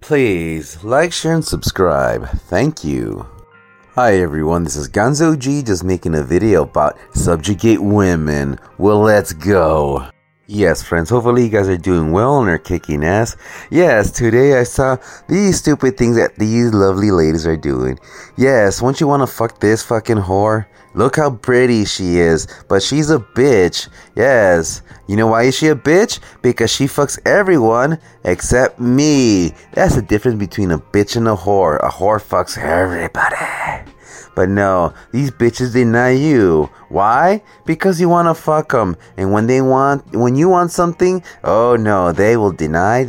Please like, share, and subscribe. Thank you. Hi everyone, this is Gonzo G just making a video about subjugate women. Well, let's go. Yes, friends, hopefully you guys are doing well and are kicking ass. Yes, today I saw these stupid things that these lovely ladies are doing. Yes, won't you want to fuck this fucking whore? Look how pretty she is, but she's a bitch. Yes, you know why is she a bitch? Because she fucks everyone except me. That's the difference between a bitch and a whore. A whore fucks everybody. But no, these bitches deny you. Why? Because you want to fuck them. And when you want something, oh no, they will deny.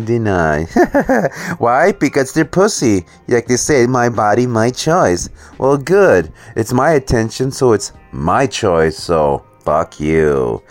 Why? Because they're pussy. Like they say, my body, my choice. Well, good. It's my attention, so it's my choice, so fuck you.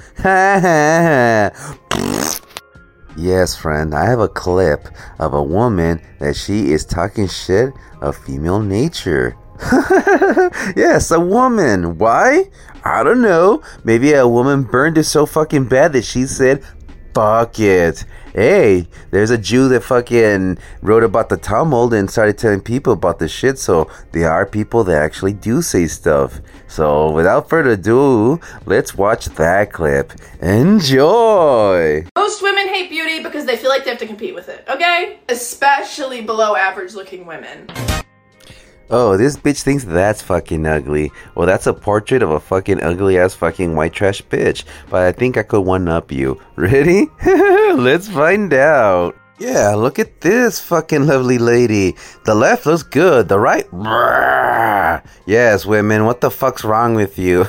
Yes, friend, I have a clip of a woman that she is talking shit of female nature. Yes, a woman. Why? I don't know. Maybe a woman burned it so fucking bad that she said, fuck it. Hey, there's a Jew that fucking wrote about the Talmud and started telling people about the shit, so there are people that actually do say stuff. So without further ado, let's watch that clip. Enjoy! Most women hate beauty because they feel like they have to compete with it, okay? Especially below average looking women. Oh, this bitch thinks that's fucking ugly. Well, that's a portrait of a fucking ugly ass fucking white trash bitch. But I think I could one up you. Ready? Let's find out. Yeah, look at this fucking lovely lady. The left looks good. The right? Brrr. Yes, women, what the fuck's wrong with you?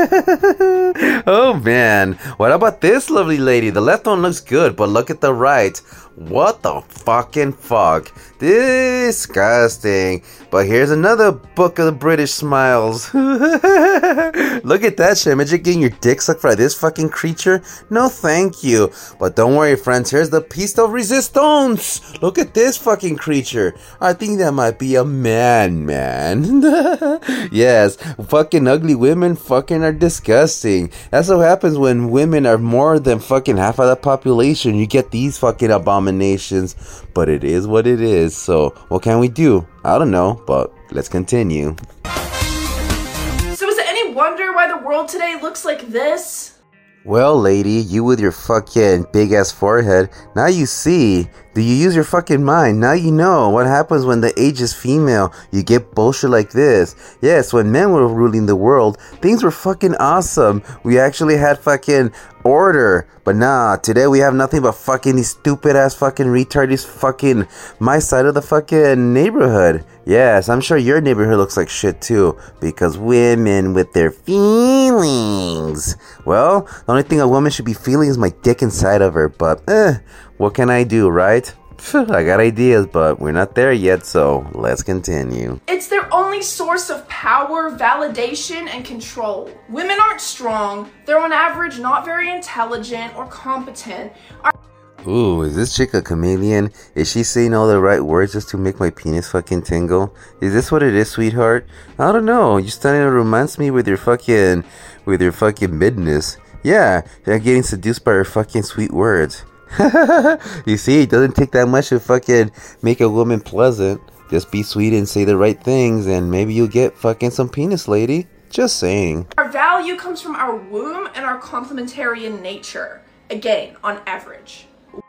Oh, man. What about this lovely lady? The left one looks good, but look at the right. What the fucking fuck? Disgusting. But here's another book of the British smiles. Look at that shit. Imagine getting your dick sucked by this fucking creature. No thank you. But don't worry, friends. Here's the piece of resistance. Look at this fucking creature. I think that might be a man. Yes, fucking ugly women fucking are disgusting. That's what happens when women are more than fucking half of the population. You get these fucking abominations. But it is what it is. So what can we do? I don't know, but let's continue. So is it any wonder why the world today looks like this? Well, lady, you with your fucking big ass forehead, now you see. Do you use your fucking mind? Now you know what happens when the age is female. You get bullshit like this. Yes, when men were ruling the world, things were fucking awesome. We actually had fucking order. But nah, today we have nothing but fucking these stupid ass fucking retards fucking my side of the fucking neighborhood. Yes, I'm sure your neighborhood looks like shit too. Because women with their feelings. Well, the only thing a woman should be feeling is my dick inside of her. But, what can I do, right? I got ideas, but we're not there yet, so let's continue. It's their only source of power, validation, and control. Women aren't strong. They're on average not very intelligent or competent. Ooh, is this chick a chameleon? Is she saying all the right words just to make my penis fucking tingle? Is this what it is, sweetheart? I don't know. You're starting to romance me with your fucking midness. Yeah, you're getting seduced by her fucking sweet words. You see, it doesn't take that much to fucking make a woman pleasant. Just be sweet and say the right things, and maybe you'll get fucking some penis, lady. Just saying. Our value comes from our womb and our complementarian nature. Again, on average.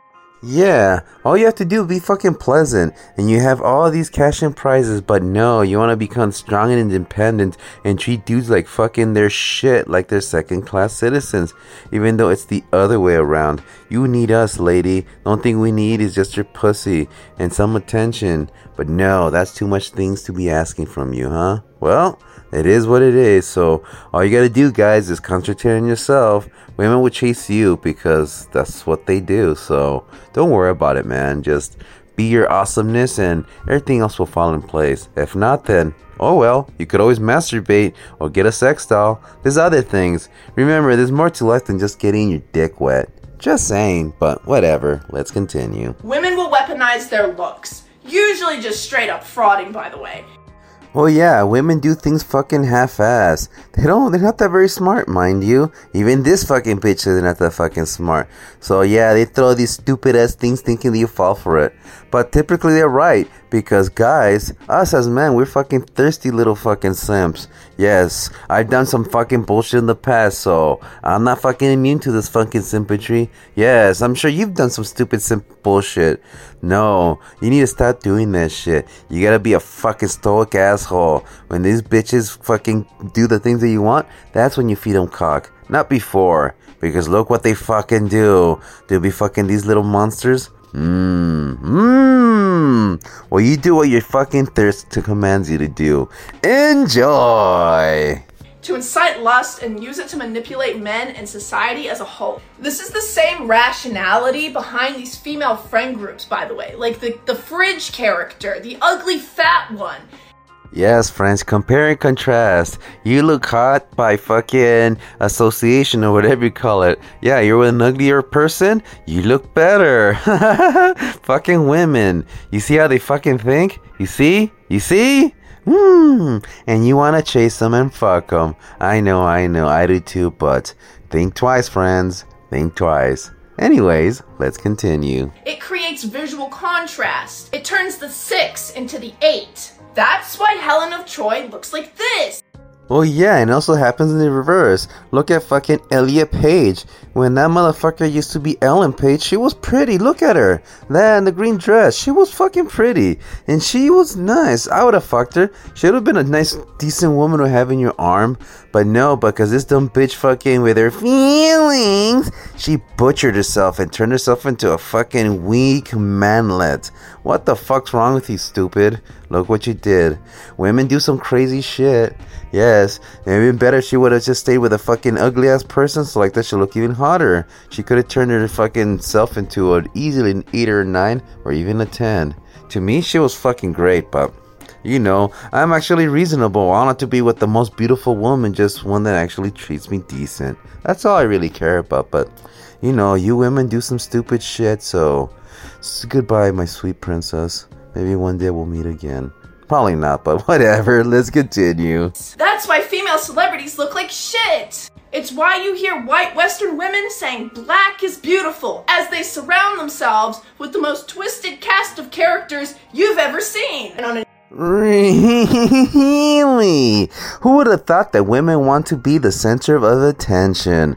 Yeah, all you have to do is be fucking pleasant, and you have all these cash and prizes, but no, you want to become strong and independent and treat dudes like fucking their shit, like they're second-class citizens, even though it's the other way around. You need us, lady. The only thing we need is just your pussy and some attention. But no, that's too much things to be asking from you, huh? Well, it is what it is, so all you gotta do, guys, is concentrate on yourself. Women will chase you because that's what they do, so don't worry about it, man. Just be your awesomeness and everything else will fall in place. If not, then, oh well, you could always masturbate or get a sex doll. There's other things. Remember, there's more to life than just getting your dick wet. Just saying, but whatever. Let's continue. Women will weaponize their looks. Usually just straight up frauding, by the way. Oh yeah, women do things fucking half-ass. They're not that very smart, mind you. Even this fucking bitch is not that fucking smart. So yeah, they throw these stupid ass things thinking that you fall for it. But typically they're right, because guys, us as men, we're fucking thirsty little fucking simps. Yes, I've done some fucking bullshit in the past, so I'm not fucking immune to this fucking simpatry. Yes, I'm sure you've done some stupid simp bullshit. No, you need to stop doing that shit. You gotta be a fucking stoic asshole. When these bitches fucking do the things that you want, that's when you feed them cock. Not before. Because look what they fucking do. They'll be fucking these little monsters. Well, you do what your fucking thirst commands you to do. Enjoy! To incite lust and use it to manipulate men and society as a whole. This is the same rationality behind these female friend groups, by the way. Like the fridge character, the ugly fat one. Yes, friends, compare and contrast. You look hot by fucking association or whatever you call it. Yeah, you're with an uglier person, you look better. Fucking women. You see how they fucking think? You see? You see? And you want to chase them and fuck them. I know, I do too, but think twice, friends. Think twice. Anyways, let's continue. It creates visual contrast. It turns the 6 into the 8. That's why Helen of Troy looks like this. Oh yeah, and it also happens in the reverse. Look at fucking Elliot Page. When that motherfucker used to be Ellen Page, she was pretty. Look at her. That and the green dress. She was fucking pretty. And she was nice. I would have fucked her. She would have been a nice, decent woman to have in your arm. But no, because this dumb bitch fucking with her feelings, she butchered herself and turned herself into a fucking weak manlet. What the fuck's wrong with you, stupid? Look what you did. Women do some crazy shit. Yes, maybe better she would have just stayed with a fucking ugly ass person, so like that she'll look even hotter. She could have turned her fucking self into an easily an 8 or a 9 or even a 10. To me, she was fucking great, but you know, I'm actually reasonable. I want to be with the most beautiful woman, just one that actually treats me decent. That's all I really care about, but you know, you women do some stupid shit, so goodbye, my sweet princess. Maybe one day we'll meet again. Probably not, but whatever. Let's continue. That's why female celebrities look like shit. It's why you hear white Western women saying black is beautiful as they surround themselves with the most twisted cast of characters you've ever seen. And on a Really? Who would have thought that women want to be the center of attention?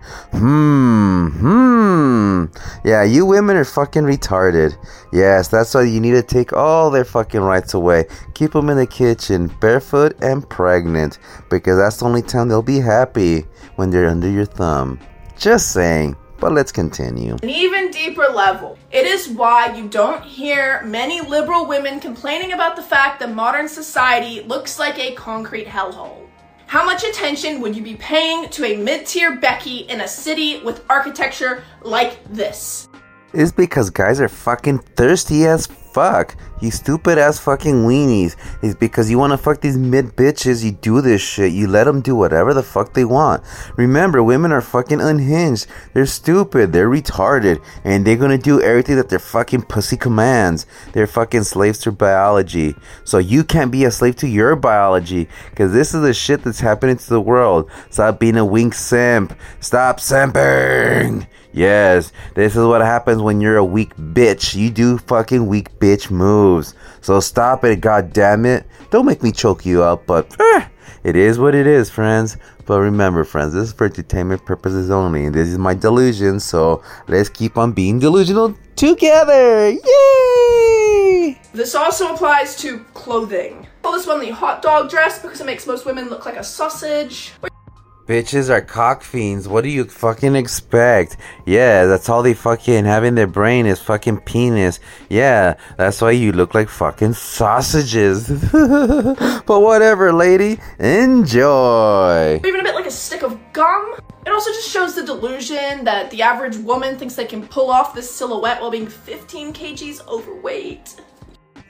Yeah, you women are fucking retarded. Yes, that's why you need to take all their fucking rights away. Keep them in the kitchen, barefoot and pregnant. Because that's the only time they'll be happy, when they're under your thumb. Just saying. But let's continue. An even deeper level. It is why you don't hear many liberal women complaining about the fact that modern society looks like a concrete hellhole. How much attention would you be paying to a mid-tier Becky in a city with architecture like this? It's because guys are fucking thirsty as fuck. You stupid ass fucking weenies. It's because you want to fuck these mid bitches. You do this shit. You let them do whatever the fuck they want. Remember, women are fucking unhinged. They're stupid. They're retarded. And they're gonna do everything that their fucking pussy commands. They're fucking slaves to biology. So you can't be a slave to your biology. Because this is the shit that's happening to the world. Stop being a wink simp. Stop simping. Yes, this is what happens when you're a weak bitch. You do fucking weak bitch moves. So stop it, goddammit. Don't make me choke you up, but it is what it is, friends. But remember, friends, this is for entertainment purposes only. And this is my delusion, so let's keep on being delusional together. Yay! This also applies to clothing. I call this one the hot dog dress because it makes most women look like a sausage. Bitches are cock fiends. What do you fucking expect? Yeah, that's all they fucking have in their brain is fucking penis. Yeah, that's why you look like fucking sausages. But whatever, lady. Enjoy. Or even a bit like a stick of gum. It also just shows the delusion that the average woman thinks they can pull off this silhouette while being 15 kgs overweight.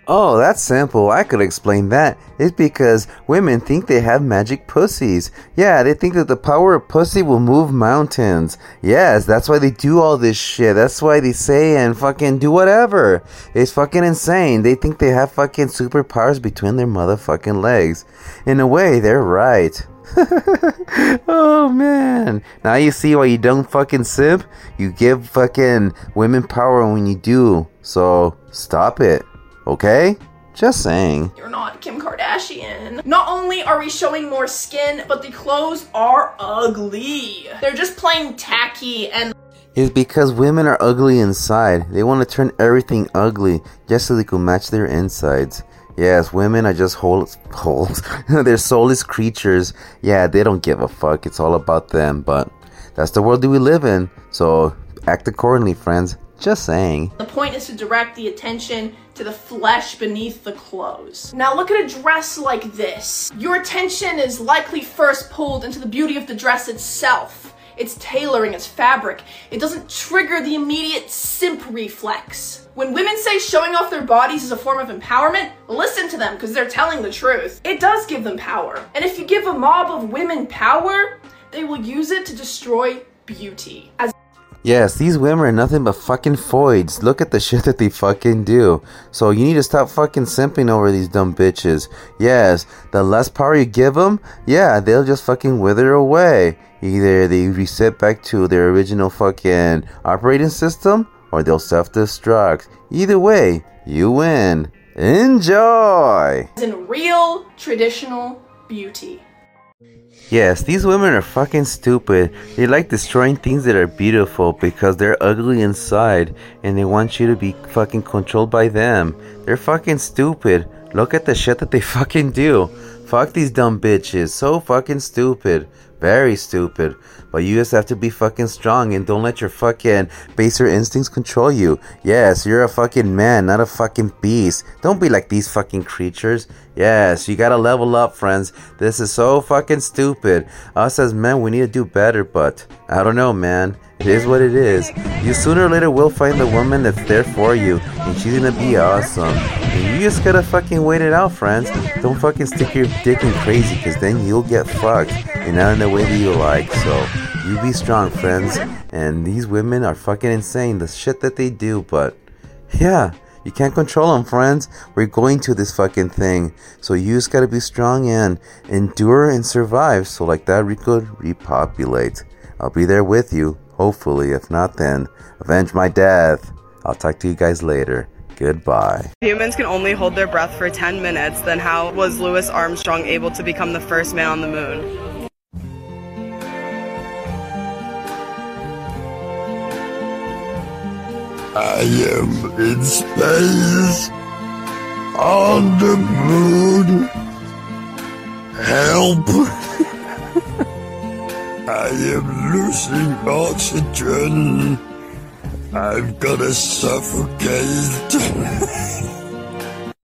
Oh, that's simple. I could explain that. It's because women think they have magic pussies. Yeah, they think that the power of pussy will move mountains. Yes, that's why they do all this shit. That's why they say and fucking do whatever. It's fucking insane. They think they have fucking superpowers between their motherfucking legs. In a way, they're right. Oh man, now you see why you don't fucking simp. You give fucking women power when you do, so stop it, okay? Just saying. You're not Kim Kardashian. Not only are we showing more skin, but the clothes are ugly. They're just plain tacky and It's because women are ugly inside. They want to turn everything ugly just so they can match their insides. Yes, women are just holes. They're soulless creatures. Yeah, they don't give a fuck. It's all about them. But that's the world that we live in. So act accordingly, friends. Just saying. the point is to direct the attention to the flesh beneath the clothes. Now look at a dress like this. Your attention is likely first pulled into the beauty of the dress itself. Its tailoring, its fabric. It doesn't trigger the immediate simp reflex. When women say showing off their bodies is a form of empowerment, listen to them because they're telling the truth. It does give them power. And if you give a mob of women power, they will use it to destroy beauty. Yes, these women are nothing but fucking foids. Look at the shit that they fucking do. So you need to stop fucking simping over these dumb bitches. Yes, the less power you give them, yeah, they'll just fucking wither away. Either they reset back to their original fucking operating system, or they'll self-destruct. Either way, you win. Enjoy! As in real, traditional beauty. Yes, these women are fucking stupid. They like destroying things that are beautiful because they're ugly inside and they want you to be fucking controlled by them. They're fucking stupid. Look at the shit that they fucking do. Fuck these dumb bitches. So fucking stupid. Very stupid. But you just have to be fucking strong and don't let your fucking baser instincts control you. Yes, you're a fucking man, not a fucking beast. Don't be like these fucking creatures. Yes, you gotta level up, friends. This is so fucking stupid. Us as men, we need to do better, but I don't know, man. It is what it is. You sooner or later will find the woman that's there for you, and she's gonna be awesome. And you just gotta fucking wait it out, friends. Don't fucking stick your dick in crazy, cause then you'll get fucked, and not in the way that you like. So, you be strong, friends. And these women are fucking insane, the shit that they do, but yeah. You can't control them, friends. We're going to this fucking thing. So you just gotta be strong and endure and survive. So like that, we could repopulate. I'll be there with you, hopefully. If not, then avenge my death. I'll talk to you guys later. Goodbye. Humans can only hold their breath for 10 minutes. Then how was Louis Armstrong able to become the first man on the moon? I am in space, on the moon. Help! I am losing oxygen. I'm gonna suffocate.